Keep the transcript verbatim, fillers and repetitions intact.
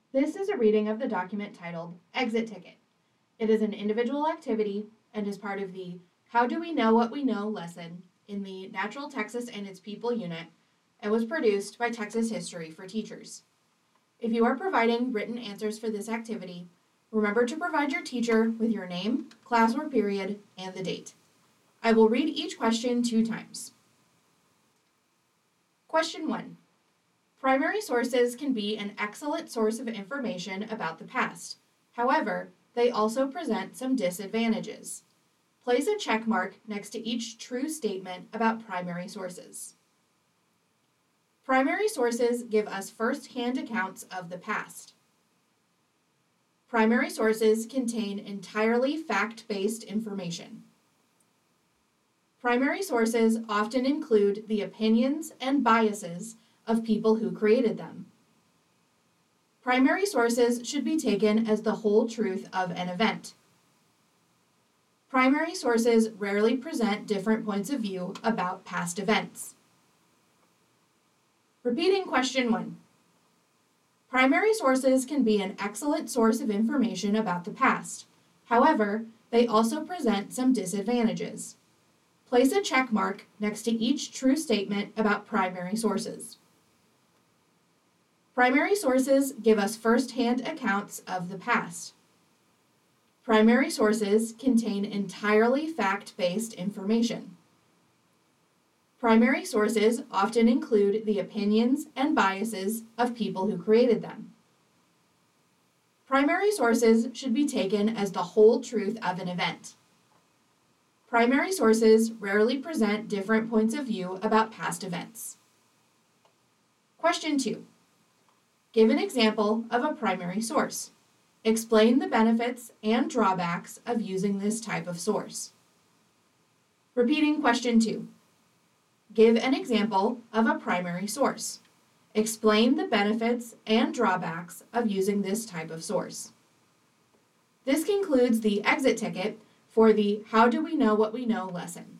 This is a reading of the document titled Exit Ticket. It is an individual activity and is part of the How Do We Know What We Know lesson in the Natural Texas and Its People unit and was produced by Texas History for Teachers. If you are providing written answers for this activity, remember to provide your teacher with your name, class or period, and the date. I will read each question two times. Question one. Primary sources can be an excellent source of information about the past. However, they also present some disadvantages. Place a check mark next to each true statement about primary sources. Primary sources give us first-hand accounts of the past. Primary sources contain entirely fact-based information. Primary sources often include the opinions and biases of people who created them. Primary sources should be taken as the whole truth of an event. Primary sources rarely present different points of view about past events. Repeating question one. Primary sources can be an excellent source of information about the past. However, they also present some disadvantages. Place a check mark next to each true statement about primary sources. Primary sources give us first-hand accounts of the past. Primary sources contain entirely fact-based information. Primary sources often include the opinions and biases of people who created them. Primary sources should be taken as the whole truth of an event. Primary sources rarely present different points of view about past events. Question two. Give an example of a primary source. Explain the benefits and drawbacks of using this type of source. Repeating question two. Give an example of a primary source. Explain the benefits and drawbacks of using this type of source. This concludes the exit ticket for the How Do We Know What We Know lesson.